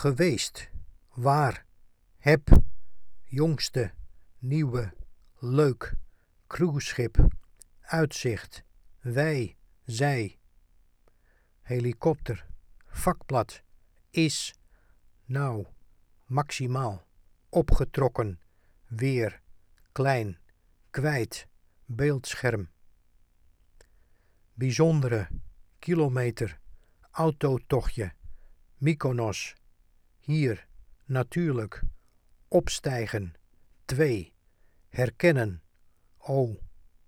geweest, waar, heb, jongste, nieuwe, leuk, cruiseschip, uitzicht, wij, zij, helikopter, vakblad, is, nou, maximaal, opgetrokken, weer, klein, kwijt, beeldscherm. Bijzondere, kilometer, autotochtje, Mykonos, hier, natuurlijk, opstijgen, 2, herkennen, oh.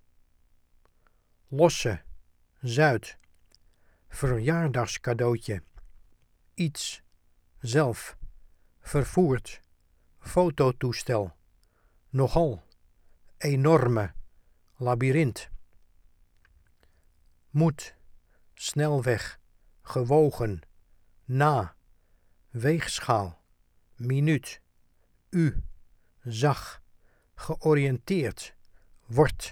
Losse, Zuid, verjaardagscadeautje, iets, zelf, vervoerd, fototoestel, nogal, enorme, labyrint. Moet, snelweg, gewogen, na, weegschaal, minuut, u, zag, georiënteerd, wordt.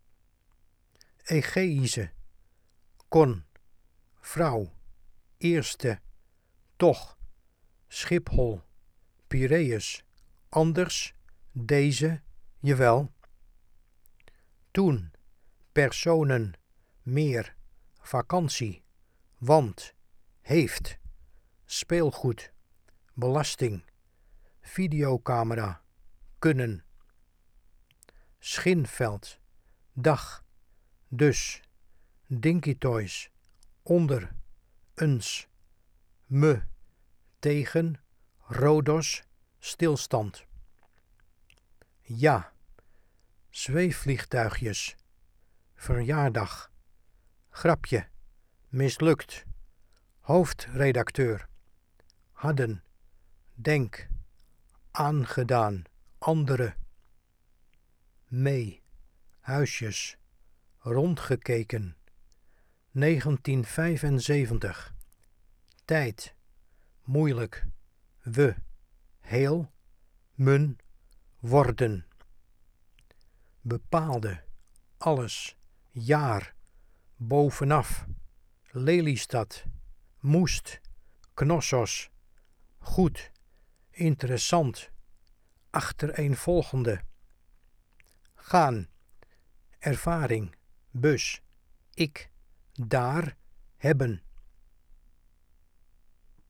Egeïse, kon, vrouw, eerste, toch, Schiphol, Piraeus, anders, deze, jawel. Toen, personen, meer, vakantie, want, heeft, speelgoed, belasting, videocamera, kunnen. Schinveld, dag, dus, Dinky Toys, onder, eens, me, tegen, Rodos, stilstand. Ja, zweefvliegtuigjes, verjaardag, grapje, mislukt, hoofdredacteur, hadden, denk, aangedaan, andere, mee, huisjes, rondgekeken, 1975, tijd, moeilijk, we, heel, mun, worden. Bepaalde, alles, jaar, bovenaf, Lelystad, moest, Knossos, goed, interessant, achtereenvolgende. Gaan, ervaring, bus, ik, daar, hebben,